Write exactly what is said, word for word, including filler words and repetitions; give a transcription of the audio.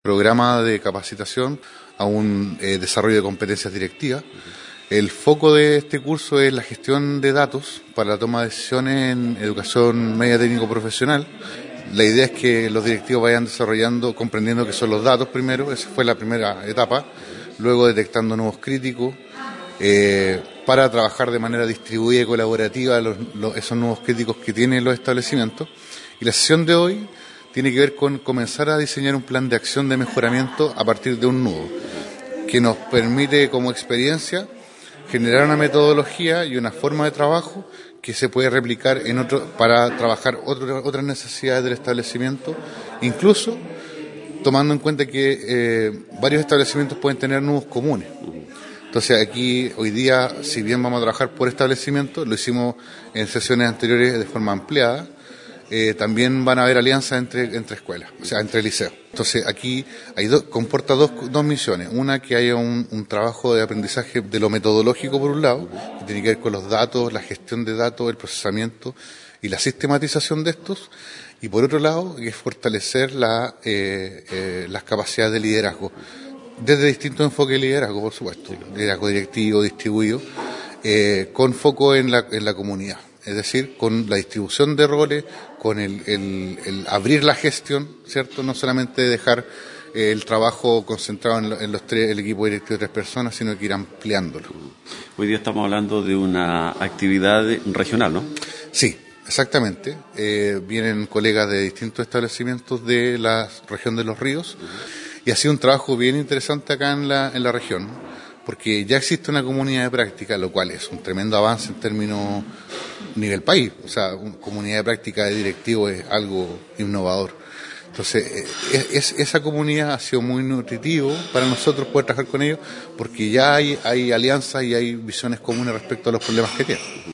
Programa de capacitación a un eh, desarrollo de competencias directivas. El foco de este curso es la gestión de datos para la toma de decisiones en educación media técnico profesional. La idea es que los directivos vayan desarrollando, comprendiendo qué son los datos primero, esa fue la primera etapa, luego detectando nuevos críticos, eh, para trabajar de manera distribuida y colaborativa los, los, esos nuevos críticos que tienen los establecimientos. Y la sesión de hoy tiene que ver con comenzar a diseñar un plan de acción de mejoramiento a partir de un nudo, que nos permite como experiencia generar una metodología y una forma de trabajo que se puede replicar en otro, para trabajar otro, otras necesidades del establecimiento, incluso tomando en cuenta que eh, varios establecimientos pueden tener nudos comunes. Entonces aquí hoy día, si bien vamos a trabajar por establecimiento, lo hicimos en sesiones anteriores de forma ampliada, eh, también van a haber alianzas entre, entre escuelas, o sea, entre liceos. Entonces aquí hay do, comporta dos, dos misiones. Una, que haya un, un trabajo de aprendizaje de lo metodológico por un lado, que tiene que ver con los datos, la gestión de datos, el procesamiento y la sistematización de estos. Y por otro lado, que es fortalecer la, eh, eh, las capacidades de liderazgo, desde distintos enfoques de liderazgo, por supuesto, liderazgo directivo, distribuido, eh, con foco en la, en la comunidad. Es decir, con la distribución de roles, con el, el, el abrir la gestión, ¿cierto? No solamente dejar eh, el trabajo concentrado en, lo, en los tres, el equipo directivo de tres personas, sino que ir ampliándolo. Hoy día estamos hablando de una actividad regional, ¿no? Sí, exactamente. Eh, vienen colegas de distintos establecimientos de la región de Los Ríos, uh-huh. Y ha sido un trabajo bien interesante acá en la, en la región, porque ya existe una comunidad de práctica, lo cual es un tremendo avance en términos nivel país. O sea, una comunidad de práctica de directivos es algo innovador. Entonces, es, es, esa comunidad ha sido muy nutritivo para nosotros poder trabajar con ellos, porque ya hay, hay alianzas y hay visiones comunes respecto a los problemas que tienen.